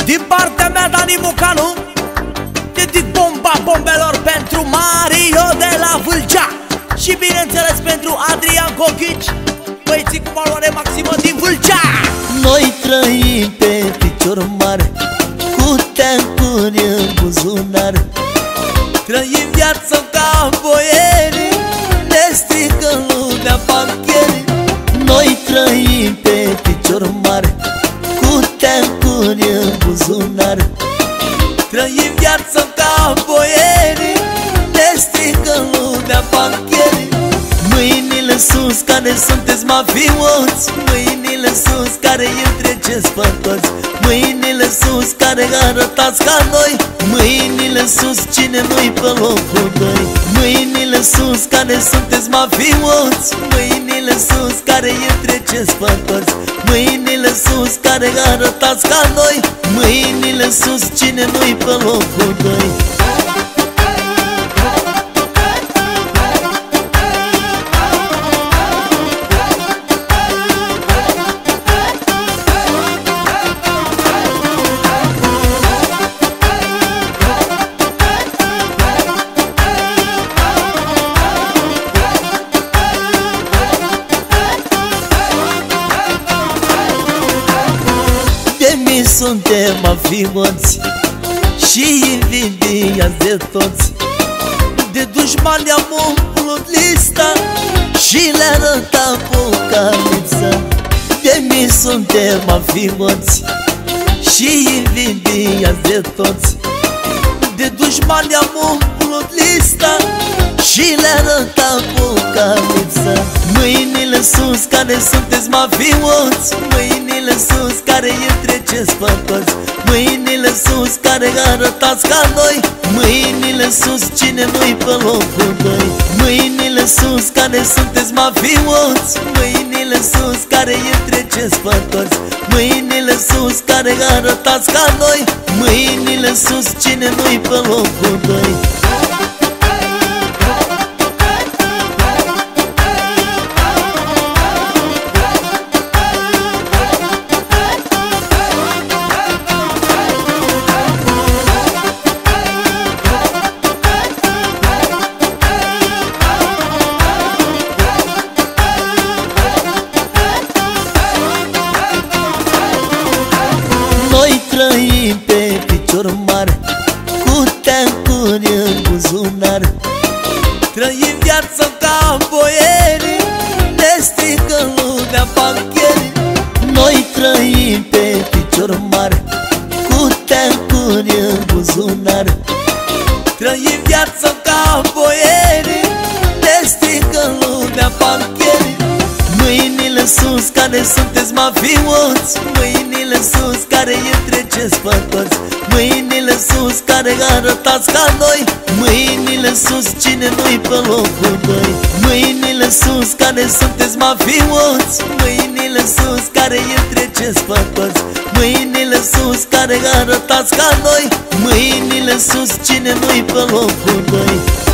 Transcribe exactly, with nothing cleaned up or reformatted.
Din partea mea, Dani Mocanu, dedic bomba bombelor pentru Mario de la Vâlcea și bineînțeles pentru Adrian Cochici, băieții cu valoare maximă din Vâlcea. Noi trăim pe picior mare, cu teancuri în buzunar. Trăim viața ca boieri, ne strică lumea bancheri. Noi trăim pe picior mare, cu teancuri în buzunar. Trăim viața ca boieri, ne strică lumea bancheri. Mâinile sus care sunteți mafioți, mâinile sus care îi întreceți pe toți, mâinile sus care arătați ca noi, mâinile sus cine nu-i pe locul doi. Mâinile sus care sunteți mafioți, mâinile sus care îi întreceți pe toți, mâinile sus care arătați ca noi, mâinile sus cine nu-i pe locul doi. Suntem mafioți și invidiați de toți. De dușmani am umplut lista și le arătam apocalipsa. De mii suntem mafioți și invidiați de toți. De dușmani am umplut lista și le arătam apocalipsa. Mâinile sus care sunteți mafioți, mâinile sus care îi întreceți pe toți, mâinile sus care arătați ca noi, mâinile sus cine nu-i pe locul doi. Mâinile sus care sunteți mafioți, mâinile sus care îi întreceți pe toți, mâinile sus care arătați ca noi, mâinile sus cine nu-i pe locul doi. Noi trăim pe picior mare, cu teancuri în buzunar. Trăim viața ca boieri, ne strică lumea bancheri. Noi trăim pe picior mare, cu teancuri în buzunar. Trăim viața ca boieri, ne strică lumea bancheri. Mâinile sus care sunteți mafioți, mâinile sus care îi întreceți pe toți, mâinile sus care arătați ca noi, mâinile sus cine nu-i pe locul doi. Mâinile sus care sunteți mafioți, mâinile sus care îi întreceți pe toți, mâinile sus care arătați ca noi, mâinile sus cine nu-i pe locul doi.